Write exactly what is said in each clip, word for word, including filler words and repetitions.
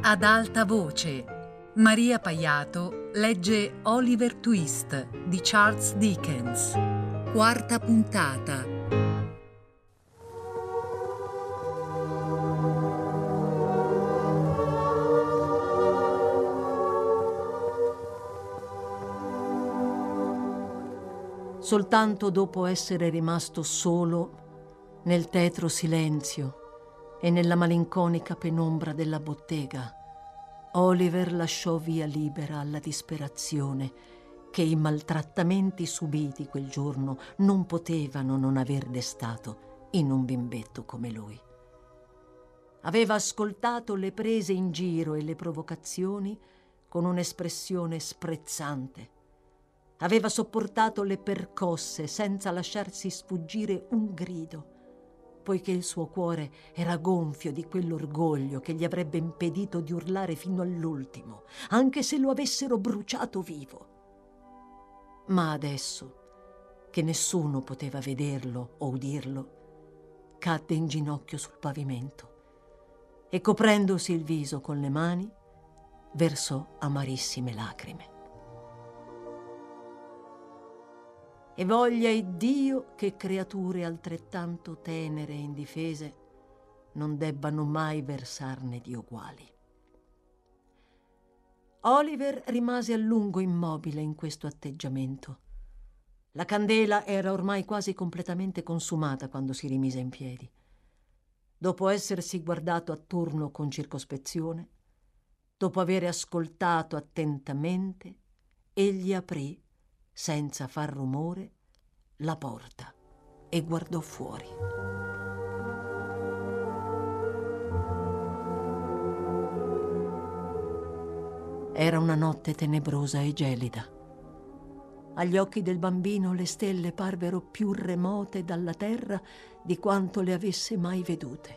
Ad alta voce, Maria Paiato legge Oliver Twist di Charles Dickens. Quarta puntata. Soltanto dopo essere rimasto solo nel tetro silenzio e nella malinconica penombra della bottega, Oliver lasciò via libera alla disperazione che i maltrattamenti subiti quel giorno non potevano non aver destato in un bimbetto come lui. Aveva ascoltato le prese in giro e le provocazioni con un'espressione sprezzante. Aveva sopportato le percosse senza lasciarsi sfuggire un grido, poiché il suo cuore era gonfio di quell'orgoglio che gli avrebbe impedito di urlare fino all'ultimo, anche se lo avessero bruciato vivo. Ma adesso, che nessuno poteva vederlo o udirlo, cadde in ginocchio sul pavimento e, coprendosi il viso con le mani, versò amarissime lacrime. E voglia Iddio che creature altrettanto tenere e indifese non debbano mai versarne di uguali. Oliver rimase a lungo immobile in questo atteggiamento. La candela era ormai quasi completamente consumata quando si rimise in piedi. Dopo essersi guardato attorno con circospezione, dopo avere ascoltato attentamente, egli aprì, senza far rumore, la porta e guardò fuori. Era una notte tenebrosa e gelida. Agli occhi del bambino le stelle parvero più remote dalla terra di quanto le avesse mai vedute.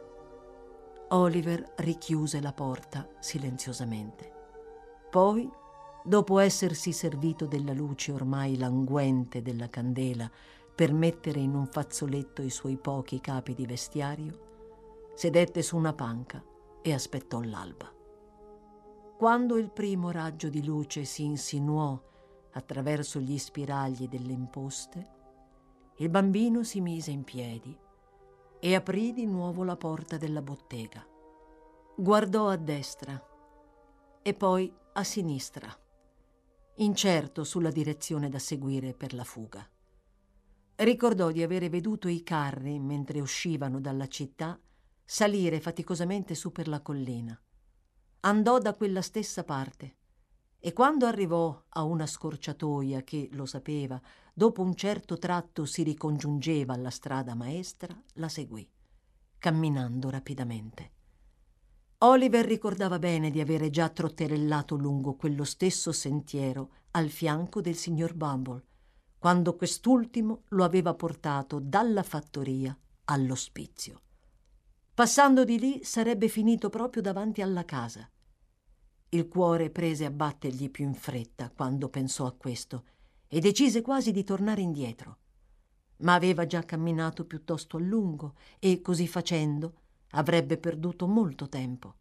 Oliver richiuse la porta silenziosamente. Poi, dopo essersi servito della luce ormai languente della candela per mettere in un fazzoletto i suoi pochi capi di vestiario, sedette su una panca e aspettò l'alba. Quando il primo raggio di luce si insinuò attraverso gli spiragli delle imposte, il bambino si mise in piedi e aprì di nuovo la porta della bottega. Guardò a destra e poi a sinistra, incerto sulla direzione da seguire per la fuga. Ricordò di avere veduto i carri, mentre uscivano dalla città, salire faticosamente su per la collina. Andò da quella stessa parte e quando arrivò a una scorciatoia che, lo sapeva, dopo un certo tratto si ricongiungeva alla strada maestra, la seguì, camminando rapidamente. Oliver ricordava bene di avere già trotterellato lungo quello stesso sentiero al fianco del signor Bumble, quando quest'ultimo lo aveva portato dalla fattoria all'ospizio. Passando di lì sarebbe finito proprio davanti alla casa. Il cuore prese a battergli più in fretta quando pensò a questo e decise quasi di tornare indietro. Ma aveva già camminato piuttosto a lungo e, così facendo, avrebbe perduto molto tempo.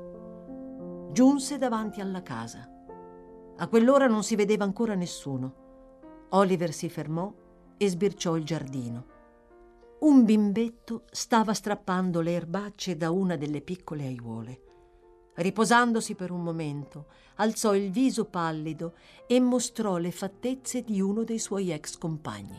Giunse davanti alla casa. A quell'ora non si vedeva ancora nessuno. Oliver si fermò e sbirciò il giardino. Un bimbetto stava strappando le erbacce da una delle piccole aiuole. Riposandosi per un momento, alzò il viso pallido e mostrò le fattezze di uno dei suoi ex compagni.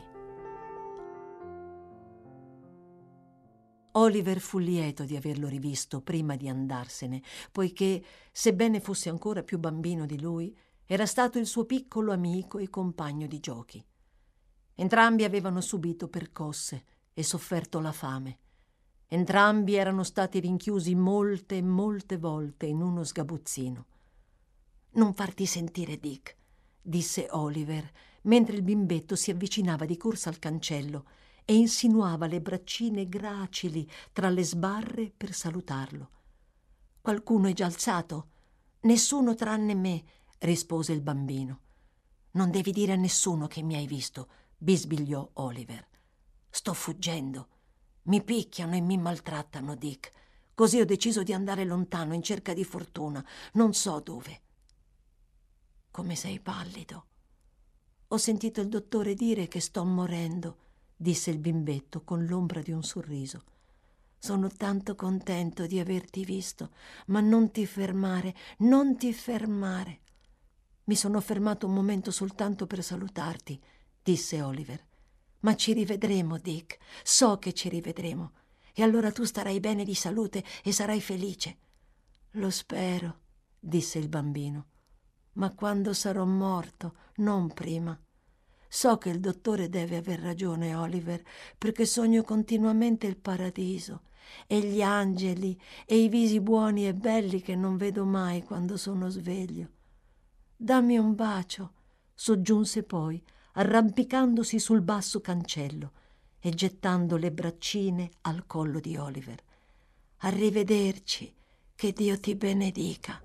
Oliver fu lieto di averlo rivisto prima di andarsene, poiché, sebbene fosse ancora più bambino di lui, era stato il suo piccolo amico e compagno di giochi. Entrambi avevano subito percosse e sofferto la fame. Entrambi erano stati rinchiusi molte e molte volte in uno sgabuzzino. «Non farti sentire, Dick», disse Oliver, mentre il bimbetto si avvicinava di corsa al cancello e insinuava le braccine gracili tra le sbarre per salutarlo. «Qualcuno è già alzato?» «Nessuno tranne me», rispose il bambino. «Non devi dire a nessuno che mi hai visto», bisbigliò Oliver. «Sto fuggendo. Mi picchiano e mi maltrattano, Dick. Così ho deciso di andare lontano in cerca di fortuna, non so dove. Come sei pallido. Ho sentito il dottore dire che sto morendo, disse il bimbetto con l'ombra di un sorriso. Sono tanto contento di averti visto, ma non ti fermare, non ti fermare. Mi sono fermato un momento soltanto per salutarti, disse Oliver. Ma ci rivedremo, Dick, so che ci rivedremo. E allora tu starai bene di salute e sarai felice. Lo spero, disse il bambino. Ma quando sarò morto, non prima. So che il dottore deve aver ragione, Oliver, perché sogno continuamente il paradiso e gli angeli e i visi buoni e belli che non vedo mai quando sono sveglio. Dammi un bacio, soggiunse poi, arrampicandosi sul basso cancello e gettando le braccine al collo di Oliver. Arrivederci, che Dio ti benedica.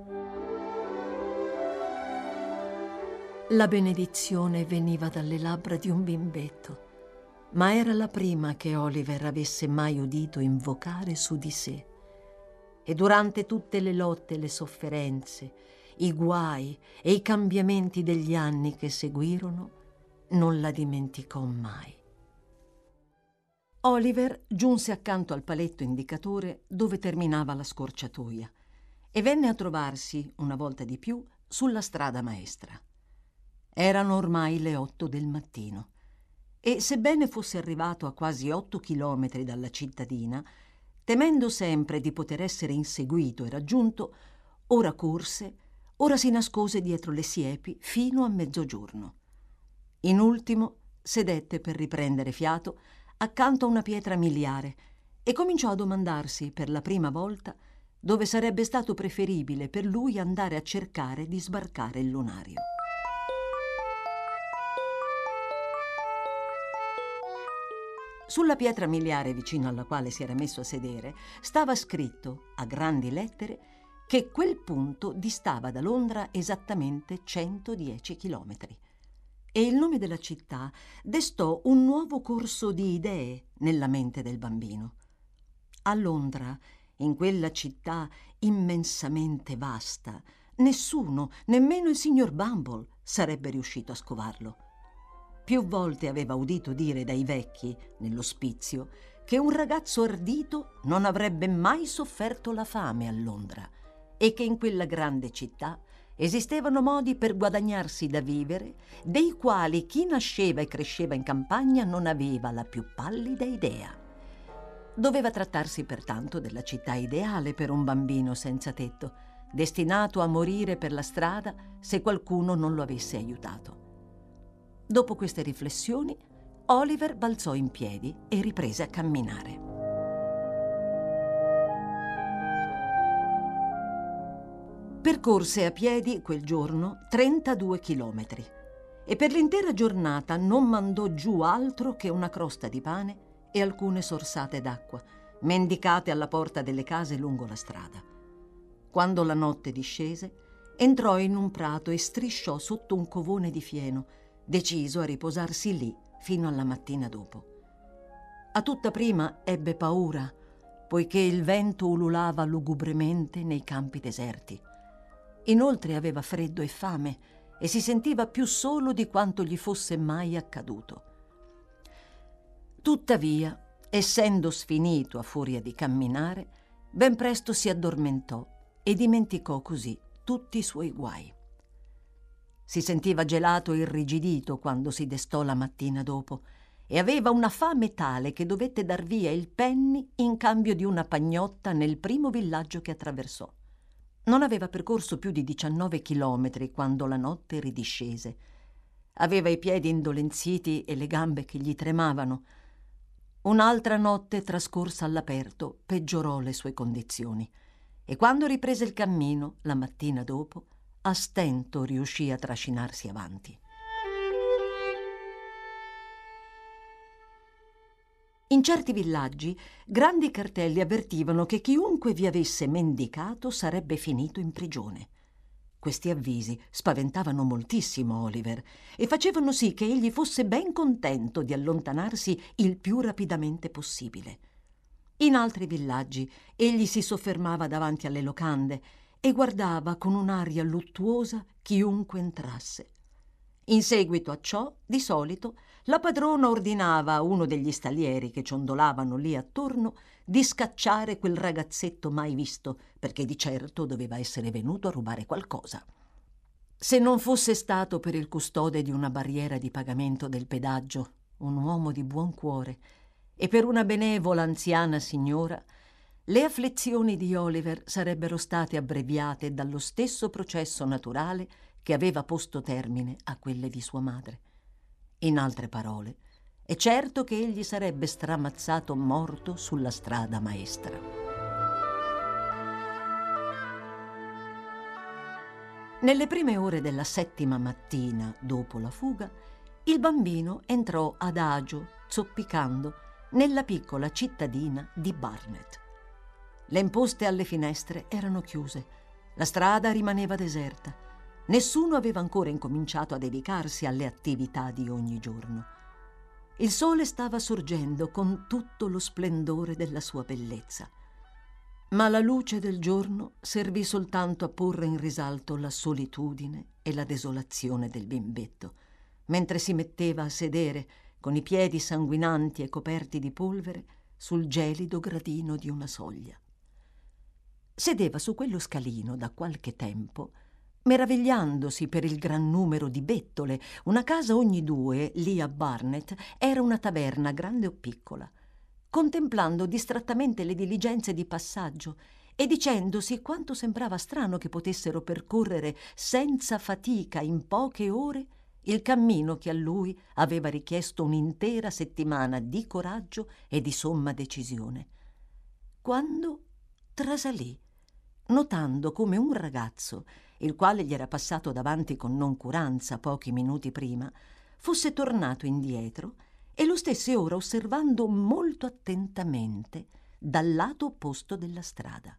La benedizione veniva dalle labbra di un bimbetto, ma era la prima che Oliver avesse mai udito invocare su di sé. E durante tutte le lotte e le sofferenze, i guai e i cambiamenti degli anni che seguirono, non la dimenticò mai. Oliver giunse accanto al paletto indicatore dove terminava la scorciatoia e venne a trovarsi, una volta di più, sulla strada maestra. Erano ormai le otto del mattino e, sebbene fosse arrivato a quasi otto chilometri dalla cittadina, temendo sempre di poter essere inseguito e raggiunto, ora corse, ora si nascose dietro le siepi fino a mezzogiorno. In ultimo sedette per riprendere fiato accanto a una pietra miliare e cominciò a domandarsi per la prima volta dove sarebbe stato preferibile per lui andare a cercare di sbarcare il lunario. Sulla pietra miliare vicino alla quale si era messo a sedere stava scritto a grandi lettere che quel punto distava da Londra esattamente centodieci chilometri. E il nome della città destò un nuovo corso di idee nella mente del bambino. A Londra, in quella città immensamente vasta, nessuno, nemmeno il signor Bumble, sarebbe riuscito a scovarlo. Più volte aveva udito dire dai vecchi, nell'ospizio, che un ragazzo ardito non avrebbe mai sofferto la fame a Londra e che in quella grande città esistevano modi per guadagnarsi da vivere, dei quali chi nasceva e cresceva in campagna non aveva la più pallida idea. Doveva trattarsi pertanto della città ideale per un bambino senza tetto, destinato a morire per la strada se qualcuno non lo avesse aiutato. Dopo queste riflessioni, Oliver balzò in piedi e riprese a camminare. Percorse a piedi quel giorno trentadue chilometri e per l'intera giornata non mandò giù altro che una crosta di pane e alcune sorsate d'acqua, mendicate alla porta delle case lungo la strada. Quando la notte discese, entrò in un prato e strisciò sotto un covone di fieno, deciso a riposarsi lì fino alla mattina dopo. A tutta prima ebbe paura, poiché il vento ululava lugubremente nei campi deserti. Inoltre aveva freddo e fame e si sentiva più solo di quanto gli fosse mai accaduto. Tuttavia, essendo sfinito a furia di camminare, ben presto si addormentò e dimenticò così tutti i suoi guai. Si sentiva gelato e irrigidito quando si destò la mattina dopo e aveva una fame tale che dovette dar via il penny in cambio di una pagnotta nel primo villaggio che attraversò. Non aveva percorso più di diciannove chilometri quando la notte ridiscese. Aveva i piedi indolenziti e le gambe che gli tremavano. Un'altra notte trascorsa all'aperto peggiorò le sue condizioni e quando riprese il cammino, la mattina dopo, a stento riuscì a trascinarsi avanti. In certi villaggi, grandi cartelli avvertivano che chiunque vi avesse mendicato sarebbe finito in prigione. Questi avvisi spaventavano moltissimo Oliver e facevano sì che egli fosse ben contento di allontanarsi il più rapidamente possibile. In altri villaggi egli si soffermava davanti alle locande e guardava con un'aria luttuosa chiunque entrasse. In seguito a ciò, di solito, la padrona ordinava a uno degli stallieri che ciondolavano lì attorno di scacciare quel ragazzetto mai visto, perché di certo doveva essere venuto a rubare qualcosa. Se non fosse stato per il custode di una barriera di pagamento del pedaggio, un uomo di buon cuore, e per una benevola anziana signora, le afflizioni di Oliver sarebbero state abbreviate dallo stesso processo naturale che aveva posto termine a quelle di sua madre. In altre parole, è certo che egli sarebbe stramazzato morto sulla strada maestra. Nelle prime ore della settima mattina dopo la fuga, il bambino entrò adagio, zoppicando, nella piccola cittadina di Barnet. Le imposte alle finestre erano chiuse, la strada rimaneva deserta, nessuno aveva ancora incominciato a dedicarsi alle attività di ogni giorno. Il sole stava sorgendo con tutto lo splendore della sua bellezza, ma la luce del giorno servì soltanto a porre in risalto la solitudine e la desolazione del bimbetto, mentre si metteva a sedere con i piedi sanguinanti e coperti di polvere sul gelido gradino di una soglia. Sedeva su quello scalino da qualche tempo, meravigliandosi per il gran numero di bettole. Una casa ogni due, lì a Barnet, era una taverna grande o piccola, contemplando distrattamente le diligenze di passaggio e dicendosi quanto sembrava strano che potessero percorrere senza fatica in poche ore il cammino che a lui aveva richiesto un'intera settimana di coraggio e di somma decisione. Quando trasalì, notando come un ragazzo, il quale gli era passato davanti con noncuranza pochi minuti prima, fosse tornato indietro e lo stesse ora osservando molto attentamente dal lato opposto della strada.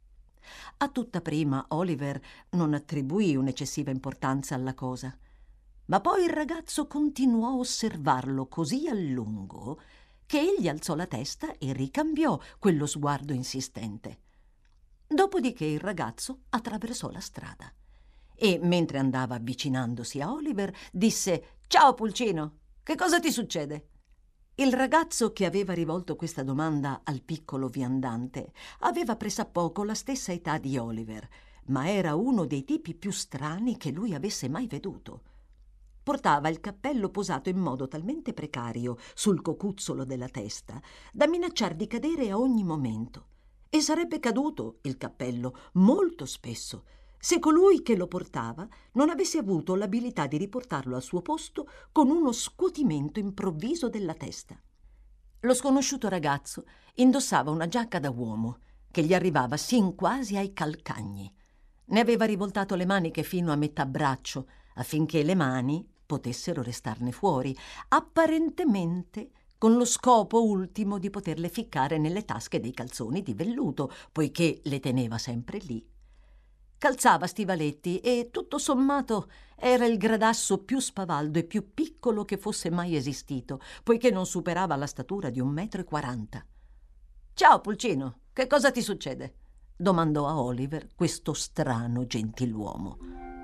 A tutta prima Oliver non attribuì un'eccessiva importanza alla cosa, ma poi il ragazzo continuò a osservarlo così a lungo che egli alzò la testa e ricambiò quello sguardo insistente. Dopodiché il ragazzo attraversò la strada e, mentre andava avvicinandosi a Oliver, disse: «Ciao Pulcino, che cosa ti succede?» Il ragazzo che aveva rivolto questa domanda al piccolo viandante aveva pressappoco la stessa età di Oliver, ma era uno dei tipi più strani che lui avesse mai veduto. Portava il cappello posato in modo talmente precario sul cocuzzolo della testa da minacciar di cadere a ogni momento, e sarebbe caduto il cappello molto spesso se colui che lo portava non avesse avuto l'abilità di riportarlo al suo posto con uno scuotimento improvviso della testa. Lo sconosciuto ragazzo indossava una giacca da uomo che gli arrivava sin quasi ai calcagni. Ne aveva rivoltato le maniche fino a metà braccio affinché le mani potessero restarne fuori, apparentemente con lo scopo ultimo di poterle ficcare nelle tasche dei calzoni di velluto, poiché le teneva sempre lì. Calzava stivaletti e, tutto sommato, era il gradasso più spavaldo e più piccolo che fosse mai esistito, poiché non superava la statura di un metro e quaranta. «Ciao, Pulcino, che cosa ti succede?» domandò a Oliver questo strano gentiluomo.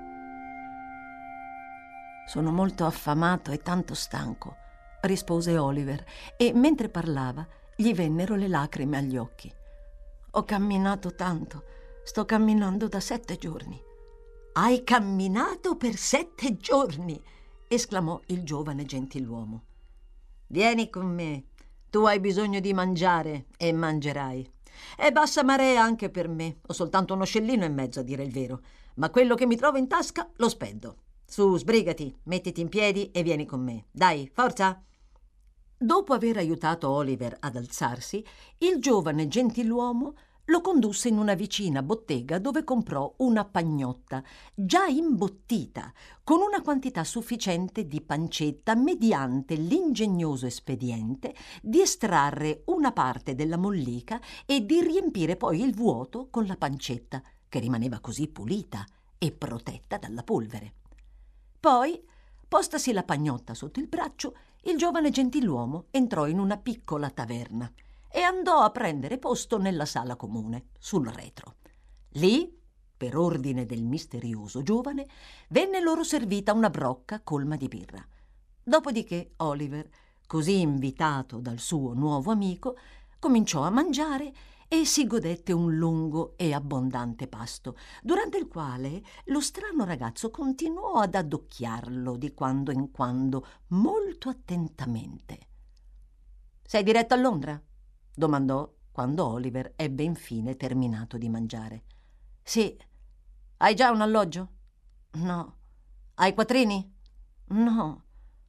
«Sono molto affamato e tanto stanco», rispose Oliver, e mentre parlava gli vennero le lacrime agli occhi. «Ho camminato tanto, sto camminando da sette giorni». «Hai camminato per sette giorni?» esclamò il giovane gentiluomo. «Vieni con me, tu hai bisogno di mangiare e mangerai. È bassa marea anche per me, ho soltanto uno scellino e mezzo a dire il vero, ma quello che mi trovo in tasca lo spendo. Su, sbrigati, mettiti in piedi e vieni con me. Dai, forza!» Dopo aver aiutato Oliver ad alzarsi, il giovane gentiluomo lo condusse in una vicina bottega dove comprò una pagnotta già imbottita con una quantità sufficiente di pancetta mediante l'ingegnoso espediente di estrarre una parte della mollica e di riempire poi il vuoto con la pancetta, che rimaneva così pulita e protetta dalla polvere. Poi, postasi la pagnotta sotto il braccio, il giovane gentiluomo entrò in una piccola taverna e andò a prendere posto nella sala comune, sul retro. Lì, per ordine del misterioso giovane, venne loro servita una brocca colma di birra. Dopodiché Oliver, così invitato dal suo nuovo amico, cominciò a mangiare e si godette un lungo e abbondante pasto, durante il quale lo strano ragazzo continuò ad addocchiarlo di quando in quando molto attentamente. «Sei diretto a Londra?» domandò quando Oliver ebbe infine terminato di mangiare. «Sì». «Hai già un alloggio?» «No». «Hai quattrini?» «No».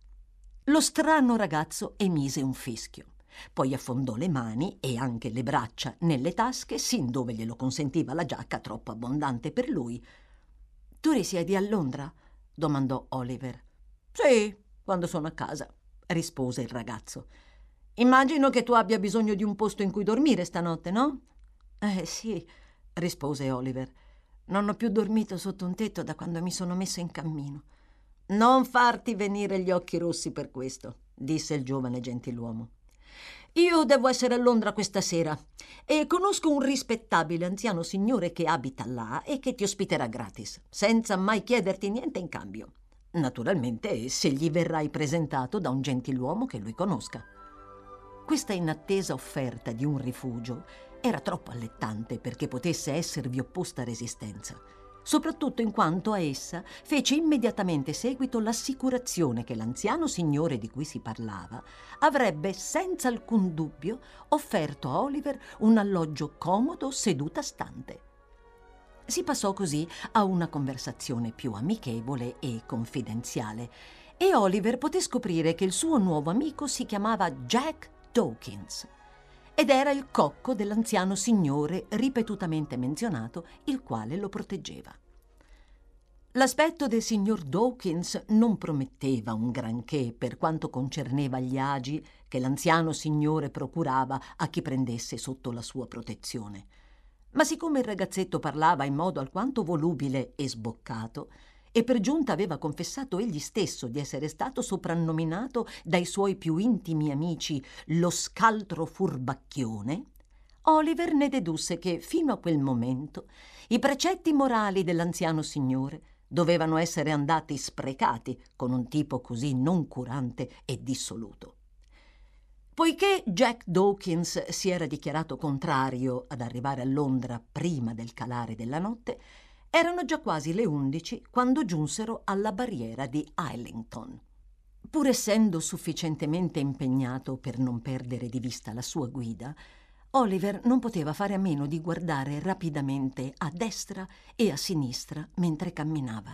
Lo strano ragazzo emise un fischio. Poi affondò le mani e anche le braccia nelle tasche, sin dove glielo consentiva la giacca troppo abbondante per lui. «Tu risiedi a Londra?» domandò Oliver. «Sì, quando sono a casa», rispose il ragazzo. «Immagino che tu abbia bisogno di un posto in cui dormire stanotte, no?» «Eh sì», rispose Oliver. «Non ho più dormito sotto un tetto da quando mi sono messo in cammino». «Non farti venire gli occhi rossi per questo», disse il giovane gentiluomo. «Io devo essere a Londra questa sera e conosco un rispettabile anziano signore che abita là e che ti ospiterà gratis, senza mai chiederti niente in cambio. Naturalmente, se gli verrai presentato da un gentiluomo che lui conosca». Questa inattesa offerta di un rifugio era troppo allettante perché potesse esservi opposta resistenza, soprattutto in quanto a essa fece immediatamente seguito l'assicurazione che l'anziano signore di cui si parlava avrebbe senza alcun dubbio offerto a Oliver un alloggio comodo seduta stante. Si passò così a una conversazione più amichevole e confidenziale e Oliver poté scoprire che il suo nuovo amico si chiamava Jack Dawkins ed era il cocco dell'anziano signore ripetutamente menzionato, il quale lo proteggeva. L'aspetto del signor Dawkins non prometteva un granché per quanto concerneva gli agi che l'anziano signore procurava a chi prendesse sotto la sua protezione. Ma siccome il ragazzetto parlava in modo alquanto volubile e sboccato, e per giunta aveva confessato egli stesso di essere stato soprannominato dai suoi più intimi amici lo scaltro furbacchione, Oliver ne dedusse che fino a quel momento i precetti morali dell'anziano signore dovevano essere andati sprecati con un tipo così noncurante e dissoluto. Poiché Jack Dawkins si era dichiarato contrario ad arrivare a Londra prima del calare della notte, erano già quasi le undici quando giunsero alla barriera di Islington. Pur essendo sufficientemente impegnato per non perdere di vista la sua guida, Oliver non poteva fare a meno di guardare rapidamente a destra e a sinistra mentre camminava.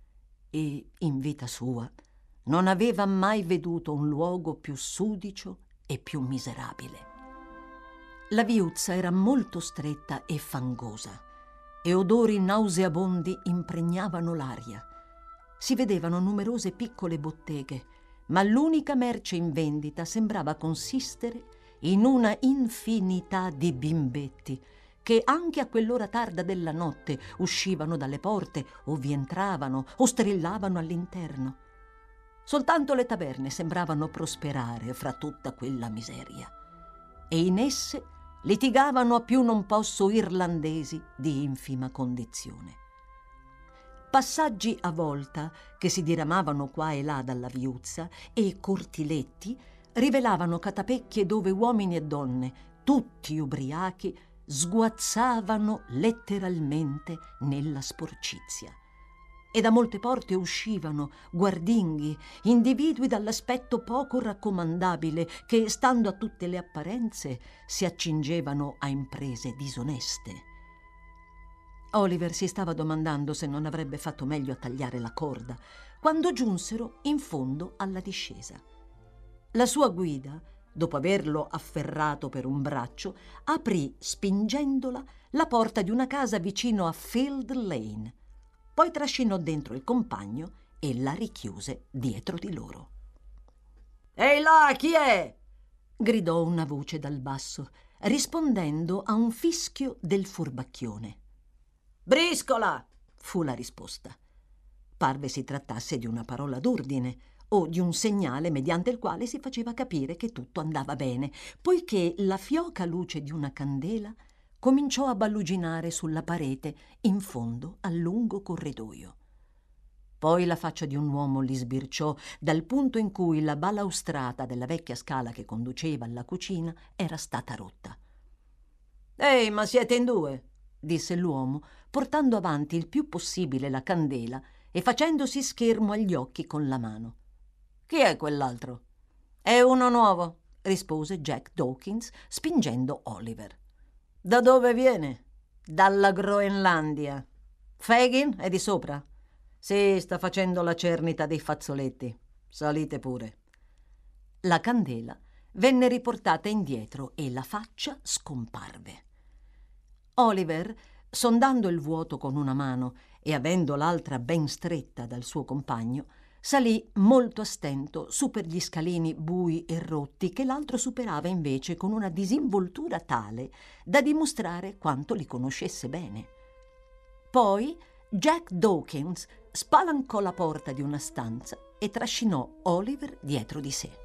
E in vita sua non aveva mai veduto un luogo più sudicio e più miserabile. La viuzza era molto stretta e fangosa e odori nauseabondi impregnavano l'aria. Si vedevano numerose piccole botteghe, ma l'unica merce in vendita sembrava consistere in una infinità di bimbetti che anche a quell'ora tarda della notte uscivano dalle porte o vi entravano o strillavano all'interno. Soltanto le taverne sembravano prosperare fra tutta quella miseria e in esse litigavano a più non posso irlandesi di infima condizione. Passaggi a volta che si diramavano qua e là dalla viuzza e cortiletti rivelavano catapecchie dove uomini e donne, tutti ubriachi, sguazzavano letteralmente nella sporcizia. E da molte porte uscivano guardinghi, individui dall'aspetto poco raccomandabile che, stando a tutte le apparenze, si accingevano a imprese disoneste. Oliver si stava domandando se non avrebbe fatto meglio a tagliare la corda, quando giunsero in fondo alla discesa. La sua guida, dopo averlo afferrato per un braccio, aprì, spingendola, la porta di una casa vicino a Field Lane. Poi trascinò dentro il compagno e la richiuse dietro di loro. «Ehi là, chi è?» gridò una voce dal basso, rispondendo a un fischio del furbacchione. «Briscola!» fu la risposta. Parve si trattasse di una parola d'ordine o di un segnale mediante il quale si faceva capire che tutto andava bene, poiché la fioca luce di una candela cominciò a balluginare sulla parete in fondo al lungo corridoio. Poi la faccia di un uomo li sbirciò dal punto in cui la balaustrata della vecchia scala che conduceva alla cucina era stata rotta. «Ehi, ma siete in due?» disse l'uomo, portando avanti il più possibile la candela e facendosi schermo agli occhi con la mano. «Chi è quell'altro?» «È uno nuovo», rispose Jack Dawkins, spingendo Oliver. «Da dove viene?» «Dalla Groenlandia». «Fagin è di sopra?» «Sì, sta facendo la cernita dei fazzoletti. Salite pure». La candela venne riportata indietro e la faccia scomparve. Oliver, sondando il vuoto con una mano e avendo l'altra ben stretta dal suo compagno, salì molto a stento su per gli scalini bui e rotti che l'altro superava invece con una disinvoltura tale da dimostrare quanto li conoscesse bene. Poi Jack Dawkins spalancò la porta di una stanza e trascinò Oliver dietro di sé.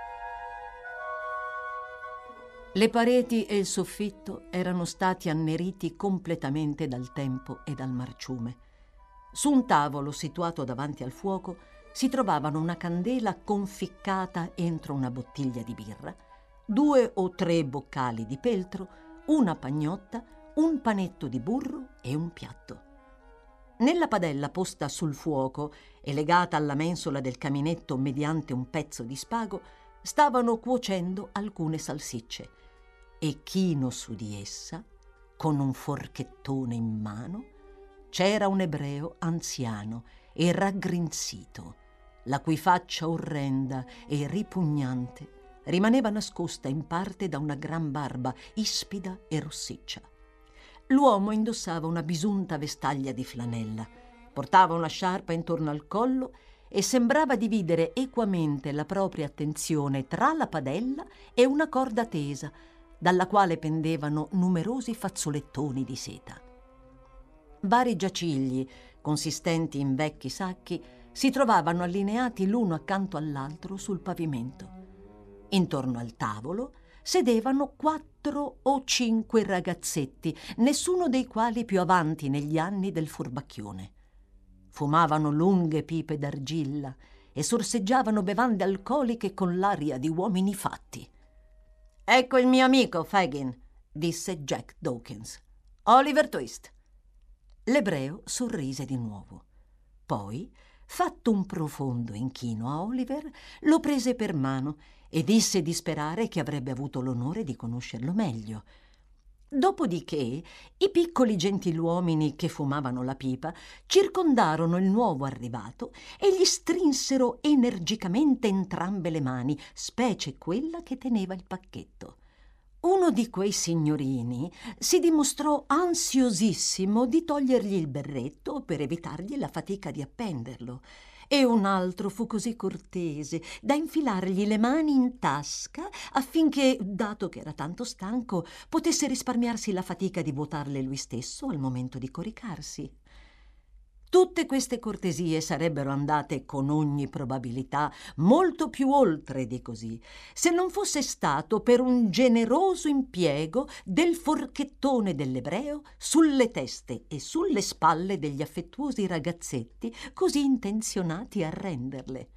Le pareti e il soffitto erano stati anneriti completamente dal tempo e dal marciume. Su un tavolo situato davanti al fuoco si trovavano una candela conficcata entro una bottiglia di birra, due o tre boccali di peltro, una pagnotta, un panetto di burro e un piatto. Nella padella posta sul fuoco e legata alla mensola del caminetto mediante un pezzo di spago stavano cuocendo alcune salsicce e chino su di essa, con un forchettone in mano, c'era un ebreo anziano e raggrinzito, la cui faccia orrenda e ripugnante rimaneva nascosta in parte da una gran barba ispida e rossiccia. L'uomo indossava una bisunta vestaglia di flanella, portava una sciarpa intorno al collo e sembrava dividere equamente la propria attenzione tra la padella e una corda tesa, dalla quale pendevano numerosi fazzolettoni di seta. Vari giacigli, consistenti in vecchi sacchi, si trovavano allineati l'uno accanto all'altro sul pavimento. Intorno al tavolo sedevano quattro o cinque ragazzetti, nessuno dei quali più avanti negli anni del furbacchione. Fumavano lunghe pipe d'argilla e sorseggiavano bevande alcoliche con l'aria di uomini fatti. «Ecco il mio amico, Fagin», disse Jack Dawkins. «Oliver Twist». L'ebreo sorrise di nuovo. Poi, fatto un profondo inchino a Oliver, lo prese per mano e disse di sperare che avrebbe avuto l'onore di conoscerlo meglio. Dopodiché i piccoli gentiluomini che fumavano la pipa circondarono il nuovo arrivato e gli strinsero energicamente entrambe le mani, specie quella che teneva il pacchetto. Uno di quei signorini si dimostrò ansiosissimo di togliergli il berretto per evitargli la fatica di appenderlo, e un altro fu così cortese da infilargli le mani in tasca affinché, dato che era tanto stanco, potesse risparmiarsi la fatica di vuotarle lui stesso al momento di coricarsi. Tutte queste cortesie sarebbero andate con ogni probabilità molto più oltre di così, se non fosse stato per un generoso impiego del forchettone dell'ebreo sulle teste e sulle spalle degli affettuosi ragazzetti così intenzionati a renderle.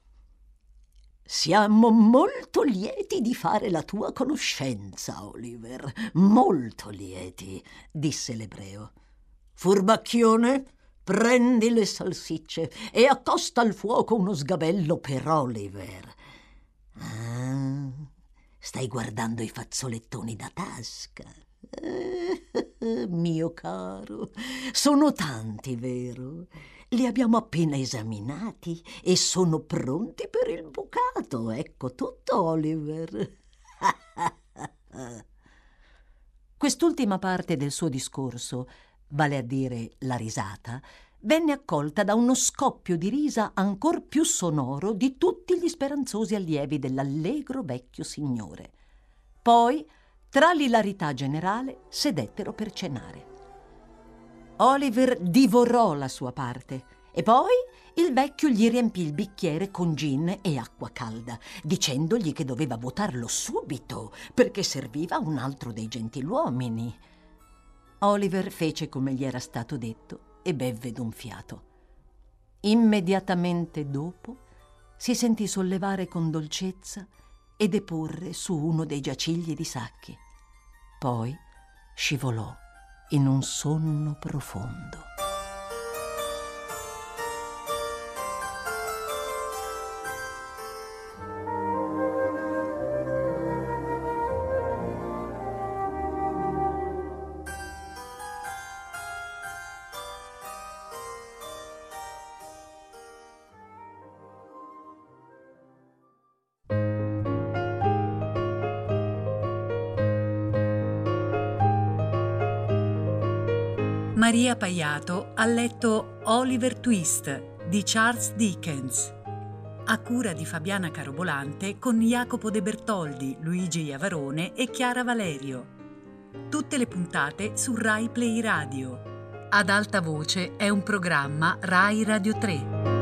«Siamo molto lieti di fare la tua conoscenza, Oliver, molto lieti», disse l'ebreo. «Furbacchione, prendi le salsicce e accosta al fuoco uno sgabello per Oliver». «Ah, stai guardando i fazzolettoni da tasca?» Eh, mio caro, sono tanti, vero? Li abbiamo appena esaminati e sono pronti per il bucato. Ecco tutto, Oliver. Quest'ultima parte del suo discorso, vale a dire la risata, venne accolta da uno scoppio di risa ancor più sonoro di tutti gli speranzosi allievi dell'allegro vecchio signore. Poi, tra l'ilarità generale, sedettero per cenare. Oliver divorò la sua parte e poi Il vecchio gli riempì il bicchiere con gin e acqua calda, dicendogli che doveva vuotarlo subito, perché serviva un altro dei gentiluomini. Oliver fece come gli era stato detto e bevve d'un fiato. Immediatamente dopo si sentì sollevare con dolcezza e deporre su uno dei giacigli di sacchi. Poi scivolò in un sonno profondo. Maria Paiato ha letto Oliver Twist di Charles Dickens, a cura di Fabiana Carobolante con Jacopo De Bertoldi, Luigi Iavarone e Chiara Valerio. Tutte le puntate su Rai Play Radio. Ad alta voce è un programma Rai Radio tre.